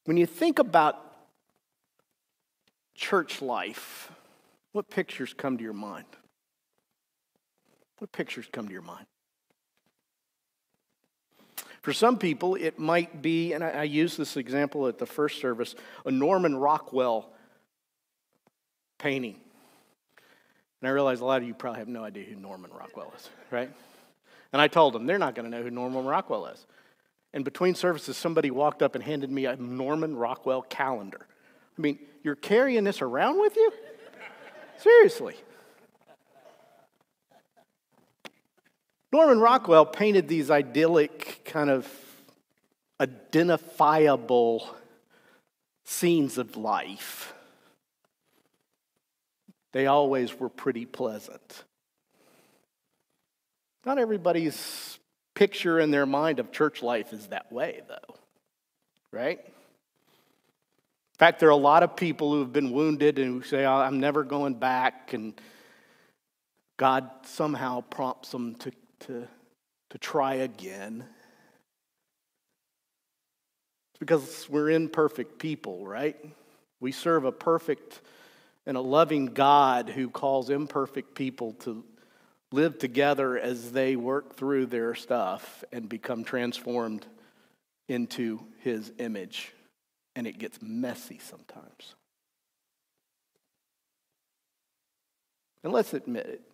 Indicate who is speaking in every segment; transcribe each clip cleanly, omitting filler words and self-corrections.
Speaker 1: When you think about church life, what pictures come to your mind? What pictures come to your mind? For some people, it might be, and I used this example at the first service, a Norman Rockwell painting. And I realize a lot of you probably have no idea who Norman Rockwell is, right? And I told them, they're not going to know who Norman Rockwell is. And between services, somebody walked up and handed me a Norman Rockwell calendar. I mean, you're carrying this around with you? Seriously. Norman Rockwell painted these idyllic, kind of identifiable scenes of life. They always were pretty pleasant. Not everybody's picture in their mind of church life is that way, though, right? In fact, there are a lot of people who have been wounded and who say, I'm never going back, and God somehow prompts them to try again. It's because we're imperfect people, right? We serve a perfect and a loving God who calls imperfect people to live together as they work through their stuff and become transformed into His image. And it gets messy sometimes. And let's admit it.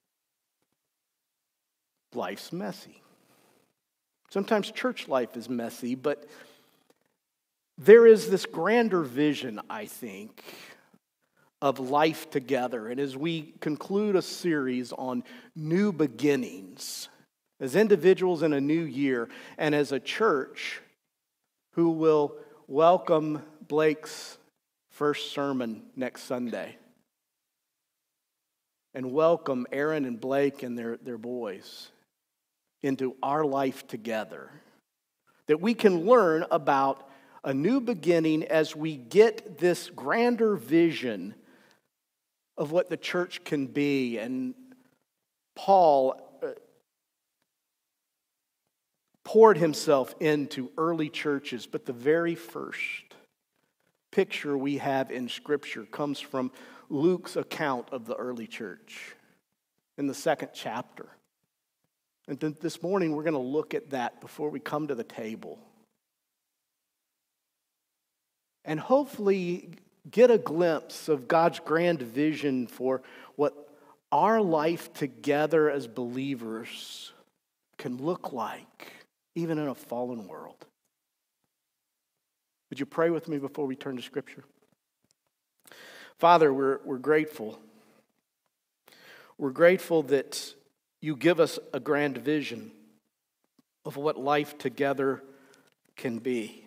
Speaker 1: Life's messy. Sometimes church life is messy, but there is this grander vision, I think, of life together. And as we conclude a series on new beginnings, as individuals in a new year, and as a church who will welcome Blake's first sermon next Sunday, and welcome Aaron and Blake and their boys into our life together, that we can learn about a new beginning as we get this grander vision of what the church can be. And Paul poured himself into early churches, but the very first picture we have in Scripture comes from Luke's account of the early church in the 2nd chapter. And this morning we're going to look at that before we come to the table. And hopefully get a glimpse of God's grand vision for what our life together as believers can look like, even in a fallen world. Would you pray with me before we turn to Scripture? Father, we're grateful. We're grateful that you give us a grand vision of what life together can be.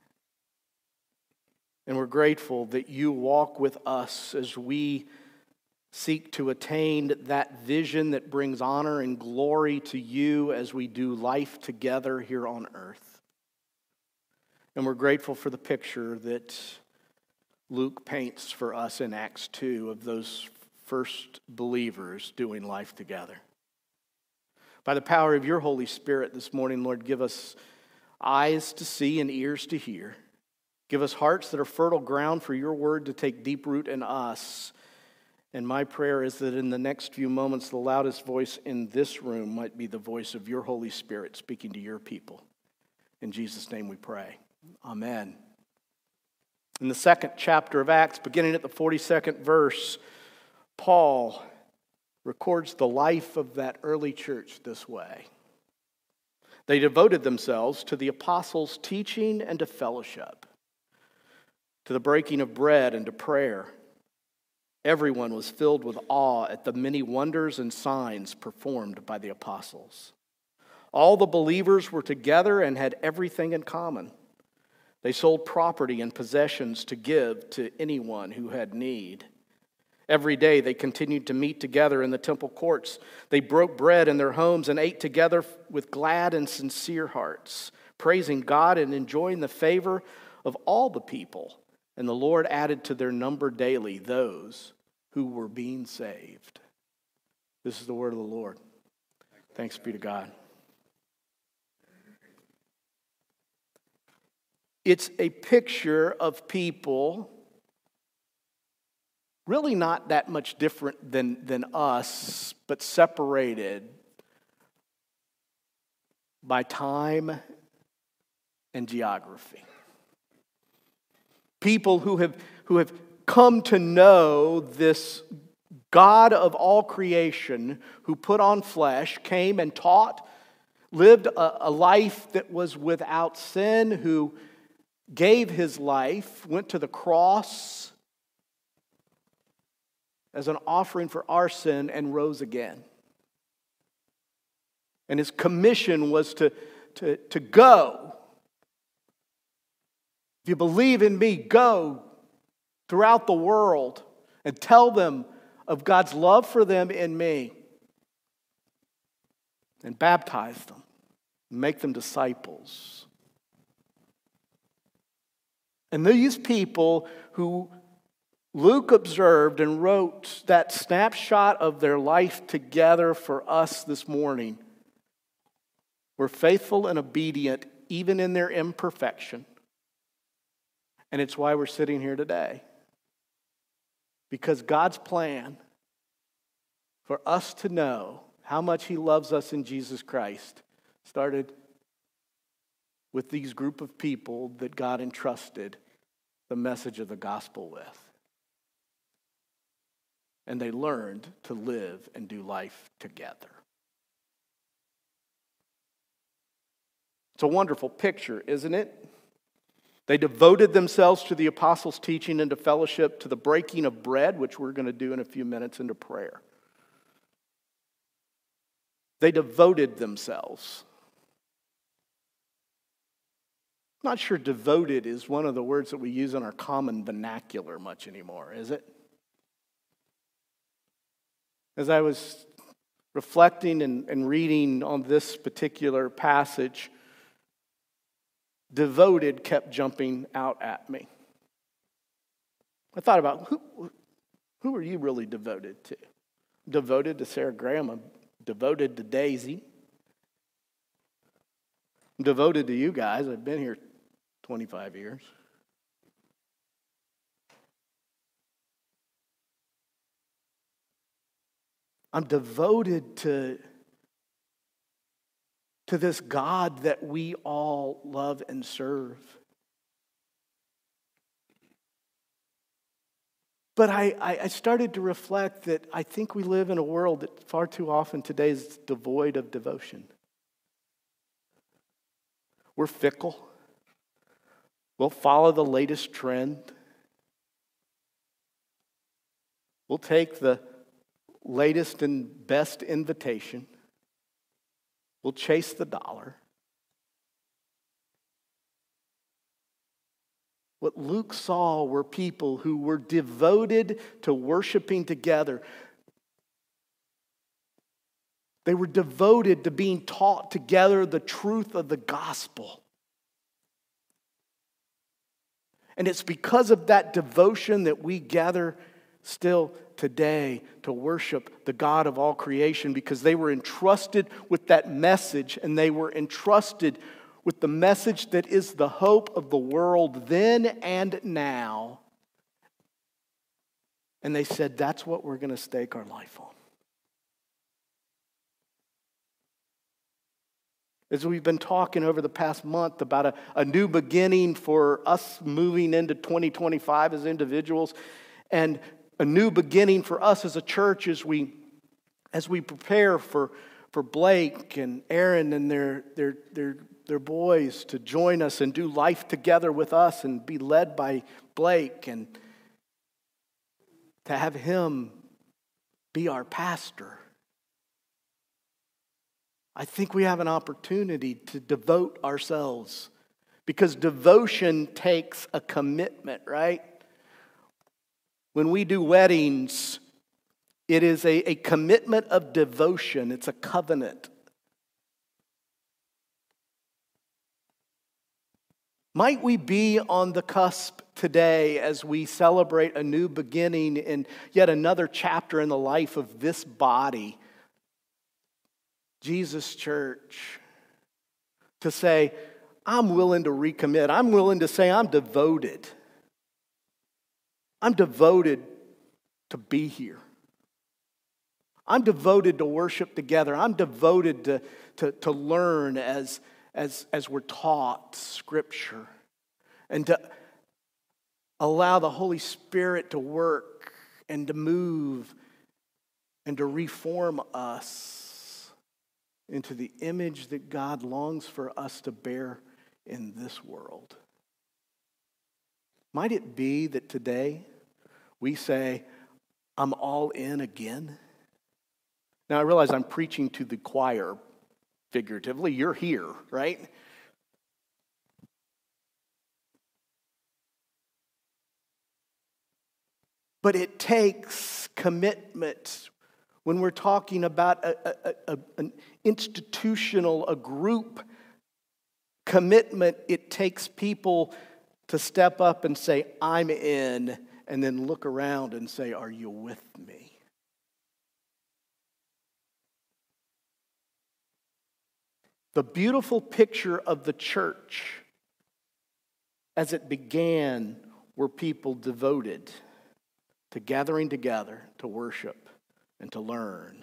Speaker 1: And we're grateful that you walk with us as we seek to attain that vision that brings honor and glory to you as we do life together here on earth. And we're grateful for the picture that Luke paints for us in Acts 2 of those first believers doing life together. By the power of your Holy Spirit this morning, Lord, give us eyes to see and ears to hear. Give us hearts that are fertile ground for your word to take deep root in us. And my prayer is that in the next few moments, the loudest voice in this room might be the voice of your Holy Spirit speaking to your people. In Jesus' name we pray. Amen. In the 2nd chapter of Acts, beginning at the 42nd verse, Paul records the life of that early church this way. They devoted themselves to the apostles' teaching and to fellowship, to the breaking of bread and to prayer. Everyone was filled with awe at the many wonders and signs performed by the apostles. All the believers were together and had everything in common. They sold property and possessions to give to anyone who had need. Every day they continued to meet together in the temple courts. They broke bread in their homes and ate together with glad and sincere hearts, praising God and enjoying the favor of all the people. And the Lord added to their number daily those who were being saved. This is the word of the Lord. Thanks be to God. It's a picture of people really not that much different than us, but separated by time and geography. People who have come to know this God of all creation, who put on flesh, came and taught, lived a life that was without sin, who gave his life, went to the cross as an offering for our sin, and rose again. And his commission was to go. If you believe in me, go throughout the world and tell them of God's love for them in me. And baptize them. Make them disciples. And these people who Luke observed and wrote that snapshot of their life together for us this morning were faithful and obedient even in their imperfection. And it's why we're sitting here today. Because God's plan for us to know how much He loves us in Jesus Christ started with these group of people that God entrusted the message of the gospel with. And they learned to live and do life together. It's a wonderful picture, isn't it? They devoted themselves to the apostles' teaching and to fellowship, to the breaking of bread, which we're going to do in a few minutes, and to prayer. They devoted themselves. I'm not sure devoted is one of the words that we use in our common vernacular much anymore, is it? As I was reflecting and reading on this particular passage, devoted kept jumping out at me. I thought about who are you really devoted to? Devoted to Sarah Graham. I'm devoted to Daisy. I'm devoted to you guys. I've been here 25 years. I'm devoted to this God that we all love and serve. But I started to reflect that I think we live in a world that far too often today is devoid of devotion. We're fickle. We'll follow the latest trend. We'll take the latest and best invitation. We'll chase the dollar. What Luke saw were people who were devoted to worshiping together. They were devoted to being taught together the truth of the gospel. And it's because of that devotion that we gather still today to worship the God of all creation, because they were entrusted with that message, and they were entrusted with the message that is the hope of the world then and now. And they said, that's what we're going to stake our life on. As we've been talking over the past month about a new beginning for us moving into 2025 as individuals, and a new beginning for us as a church as we prepare for Blake and Aaron and their boys to join us and do life together with us and be led by Blake, and to have him be our pastor. I think we have an opportunity to devote ourselves, because devotion takes a commitment, right? When we do weddings, it is a commitment of devotion. It's a covenant. Might we be on the cusp today as we celebrate a new beginning in yet another chapter in the life of this body, Jesus Church, to say, I'm willing to recommit. I'm willing to say I'm devoted. I'm devoted to be here. I'm devoted to worship together. I'm devoted to learn as we're taught Scripture, and to allow the Holy Spirit to work and to move and to reform us into the image that God longs for us to bear in this world. Might it be that today we say, I'm all in again? Now, I realize I'm preaching to the choir figuratively. You're here, right? But it takes commitment. When we're talking about an institutional, a group commitment, it takes people to step up and say, I'm in, and then look around and say, are you with me? The beautiful picture of the church as it began were people devoted to gathering together to worship and to learn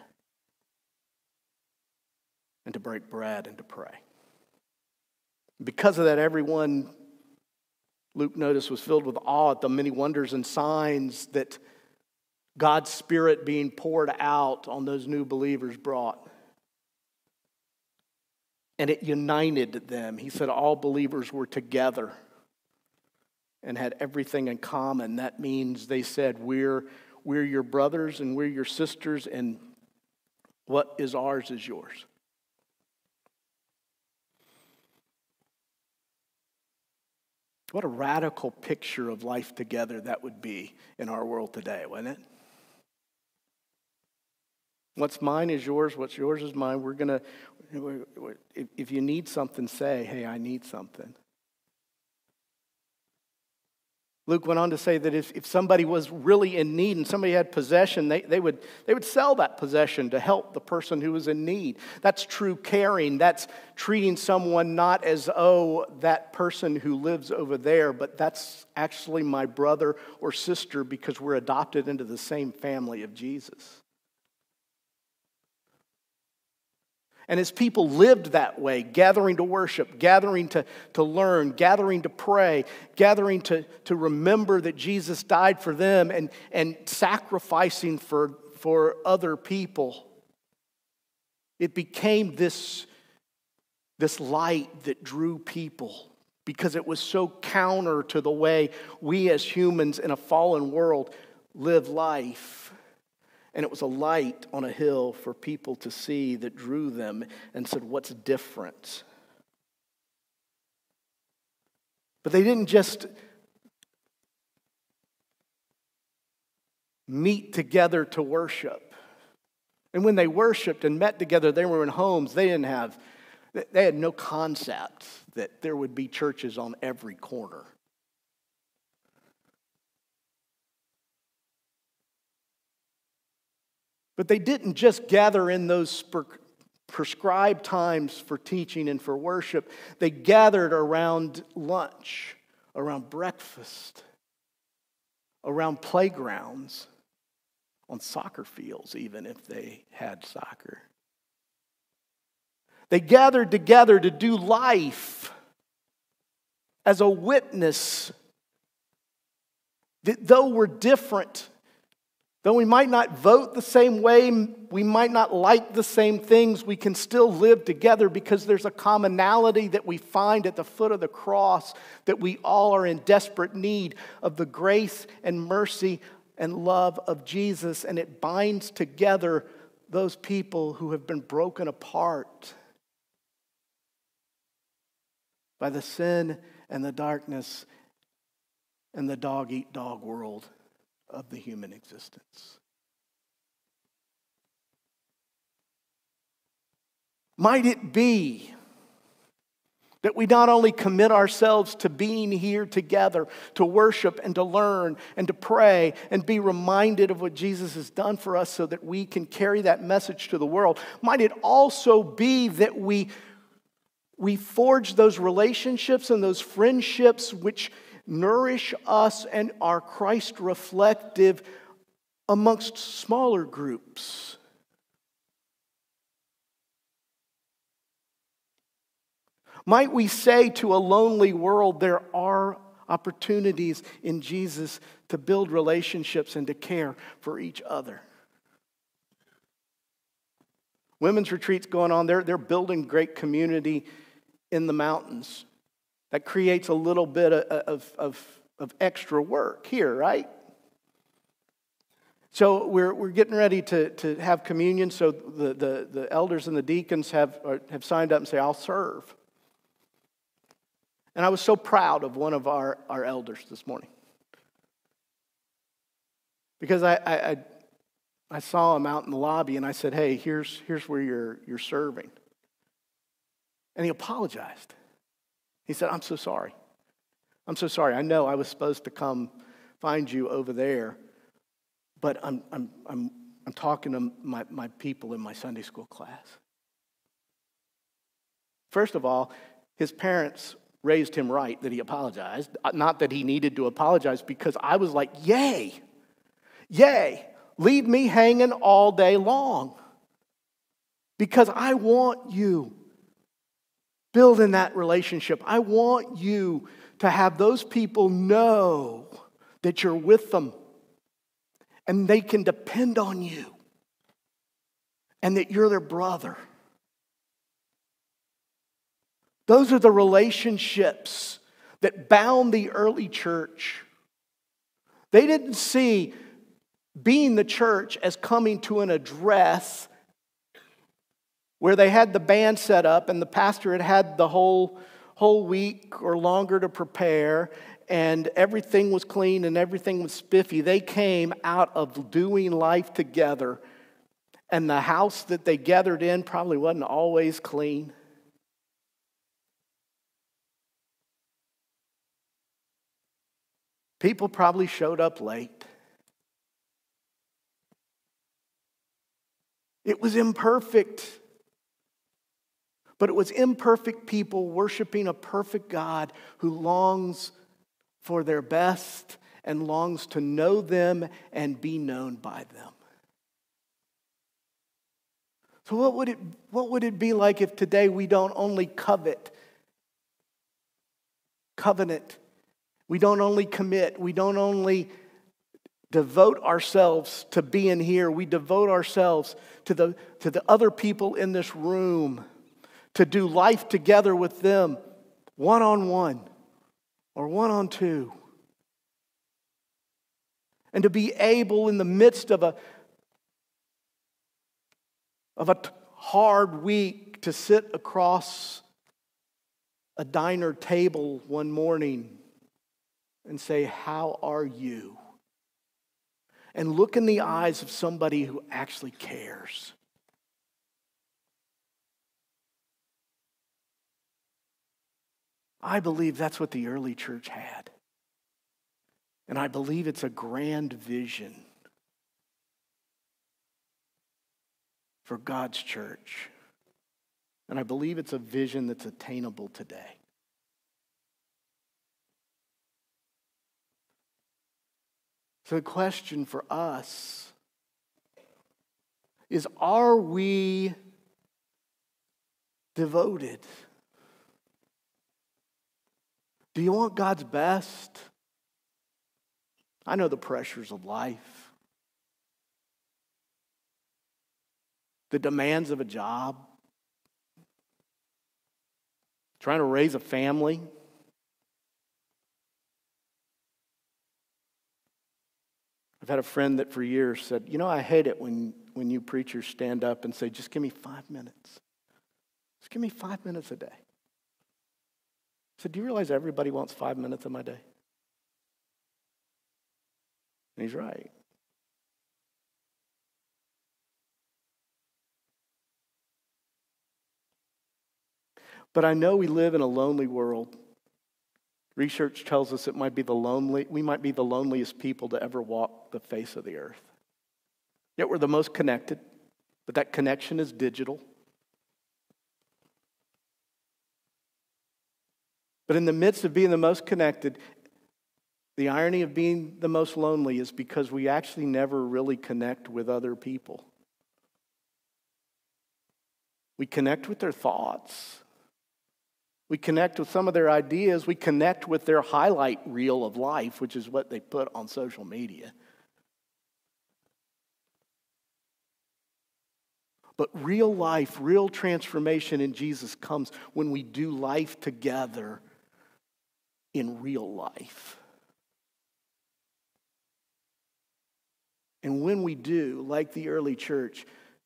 Speaker 1: and to break bread and to pray. Because of that, everyone, Luke noticed, was filled with awe at the many wonders and signs that God's Spirit being poured out on those new believers brought. And it united them. He said all believers were together and had everything in common. That means they said, we're your brothers and we're your sisters, and what is ours is yours. What a radical picture of life together that would be in our world today, wouldn't it? What's mine is yours. What's yours is mine. If you need something, say, hey, I need something. Luke went on to say that if somebody was really in need and somebody had possession, they would sell that possession to help the person who was in need. That's true caring. That's treating someone not as, oh, that person who lives over there, but that's actually my brother or sister because we're adopted into the same family of Jesus. And as people lived that way, gathering to worship, gathering to learn, gathering to pray, gathering to remember that Jesus died for them and sacrificing for other people, it became this light that drew people because it was so counter to the way we as humans in a fallen world live life. And it was a light on a hill for people to see that drew them and said, what's different? But they didn't just meet together to worship. And when they worshiped and met together, they were in homes. They had no concept that there would be churches on every corner. But they didn't just gather in those prescribed times for teaching and for worship. They gathered around lunch, around breakfast, around playgrounds, on soccer fields, even if they had soccer. They gathered together to do life as a witness that though we're different, though we might not vote the same way, we might not like the same things, we can still live together because there's a commonality that we find at the foot of the cross, that we all are in desperate need of the grace and mercy and love of Jesus, and it binds together those people who have been broken apart by the sin and the darkness and the dog-eat-dog world of the human existence. Might it be that we not only commit ourselves to being here together, to worship and to learn and to pray and be reminded of what Jesus has done for us so that we can carry that message to the world. Might it also be that we we forge those relationships and those friendships which nourish us and are Christ reflective amongst smaller groups. Might we say to a lonely world, there are opportunities in Jesus to build relationships and to care for each other. Women's retreats going on, they're building great community in the mountains. That creates a little bit of extra work here, right? So we're getting ready to have communion. So the elders and the deacons have signed up and say, I'll serve. And I was so proud of one of our elders this morning. Because I saw him out in the lobby and I said, hey, here's where you're serving. And he apologized. He said, I'm so sorry. I'm so sorry. I know I was supposed to come find you over there, but I'm talking to my people in my Sunday school class. First of all, his parents raised him right that he apologized. Not that he needed to apologize, because I was like, yay, leave me hanging all day long. Because I want you building that relationship. I want you to have those people know that you're with them and they can depend on you and that you're their brother. Those are the relationships that bound the early church. They didn't see being the church as coming to an address where they had the band set up and the pastor had the whole week or longer to prepare and everything was clean and everything was spiffy. They came out of doing life together, and the house that they gathered in probably wasn't always clean. People probably showed up late. It was imperfect. But it was imperfect people worshiping a perfect God who longs for their best and longs to know them and be known by them. So what would it be like if today we don't only covenant, we don't only commit, we don't only devote ourselves to being here, we devote ourselves to the other people in this room, to do life together with them, one-on-one or one-on-two. And to be able in the midst of a hard week to sit across a diner table one morning and say, how are you? And look in the eyes of somebody who actually cares. I believe that's what the early church had. And I believe it's a grand vision for God's church. And I believe it's a vision that's attainable today. So the question for us is, are we devoted? Do you want God's best? I know the pressures of life, the demands of a job, trying to raise a family. I've had a friend that for years said, I hate it when you preachers stand up and say, just give me 5 minutes. Just give me 5 minutes a day. I said, do you realize everybody wants 5 minutes of my day? And he's right. But I know we live in a lonely world. Research tells us we might be the loneliest people to ever walk the face of the earth. Yet we're the most connected, but that connection is digital. But in the midst of being the most connected, the irony of being the most lonely is because we actually never really connect with other people. We connect with their thoughts. We connect with some of their ideas. We connect with their highlight reel of life, which is what they put on social media. But real life, real transformation in Jesus comes when we do life together in real life. And when we do, like the early church,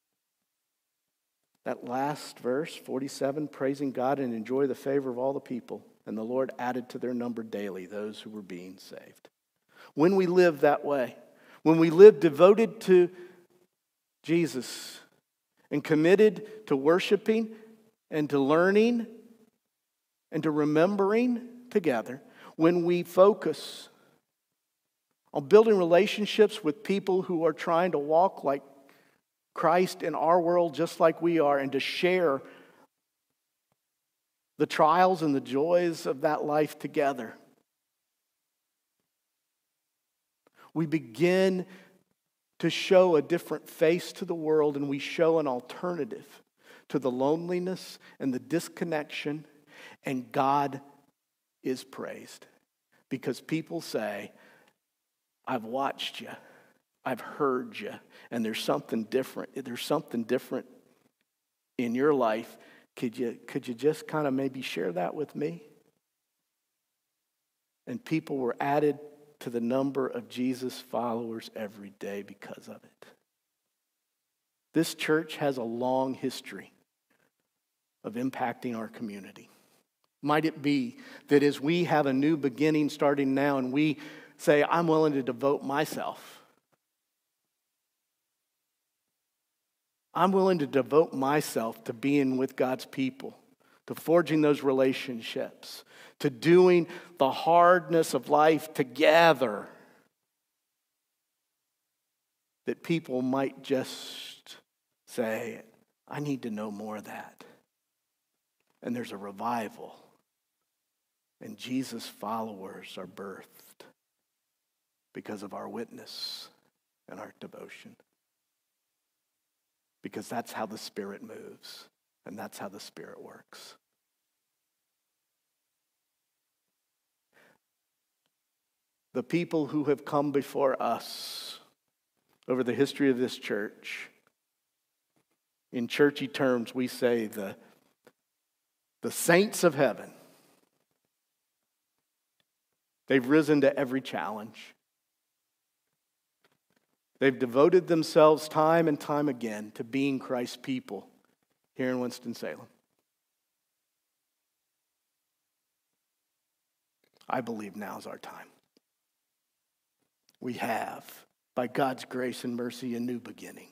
Speaker 1: that last verse, 47, praising God and enjoy the favor of all the people, and the Lord added to their number daily those who were being saved. When we live that way, when we live devoted to Jesus and committed to worshiping and to learning and to remembering together, when we focus on building relationships with people who are trying to walk like Christ in our world just like we are, and to share the trials and the joys of that life together, we begin to show a different face to the world, and we show an alternative to the loneliness and the disconnection, and God is praised. Because people say, I've watched you, I've heard you, and there's something different. There's something different in your life. Could you just kind of maybe share that with me? And people were added to the number of Jesus followers every day because of it. This church has a long history of impacting our community. Might it be that as we have a new beginning starting now and we say, I'm willing to devote myself. I'm willing to devote myself to being with God's people, to forging those relationships, to doing the hardness of life together, that people might just say, I need to know more of that. And there's a revival. And Jesus' followers are birthed because of our witness and our devotion. Because that's how the Spirit moves, and that's how the Spirit works. The people who have come before us over the history of this church, in churchy terms, we say the saints of heaven. They've risen to every challenge. They've devoted themselves time and time again to being Christ's people here in Winston-Salem. I believe now's our time. We have, by God's grace and mercy, a new beginning.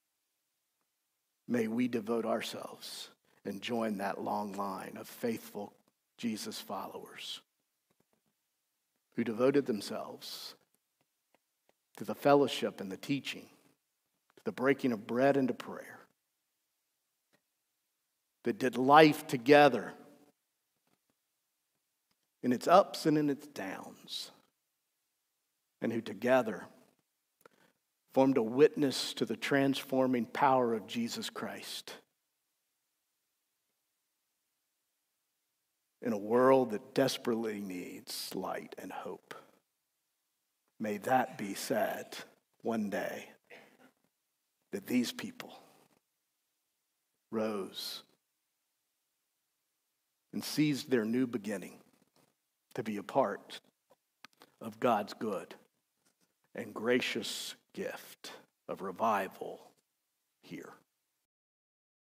Speaker 1: May we devote ourselves and join that long line of faithful Jesus followers who devoted themselves to the fellowship and the teaching, to the breaking of bread and to prayer, that did life together in its ups and in its downs, and who together formed a witness to the transforming power of Jesus Christ in a world that desperately needs light and hope. May that be said one day, that these people rose and seized their new beginning to be a part of God's good and gracious gift of revival here.